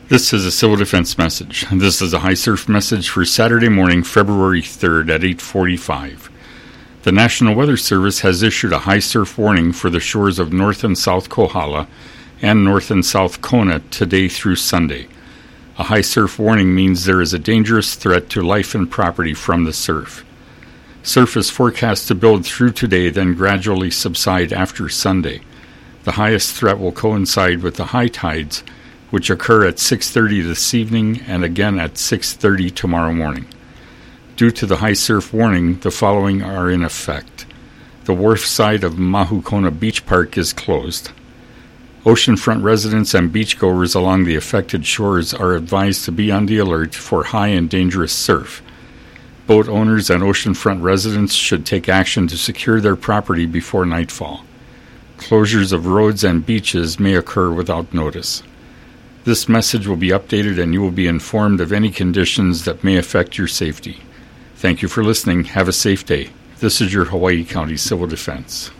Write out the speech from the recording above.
This is a Civil Defense message. This is a high surf message for Saturday morning, February 3rd at 8:45. The National Weather Service has issued a high surf warning for the shores of North and South Kohala and North and South Kona today through Sunday. A high surf warning means there is a dangerous threat to life and property from the surf. Surf is forecast to build through today, then gradually subside after Sunday. The highest threat will coincide with the high tides, which occur at 6:30 this evening and again at 6:30 tomorrow morning. Due to the high surf warning, the following are in effect. The wharf side of Mahukona Beach Park is closed. Oceanfront residents and beachgoers along the affected shores are advised to be on the alert for high and dangerous surf. Boat owners and oceanfront residents should take action to secure their property before nightfall. Closures of roads and beaches may occur without notice. This message will be updated and you will be informed of any conditions that may affect your safety. Thank you for listening. Have a safe day. This is your Hawaii County Civil Defense.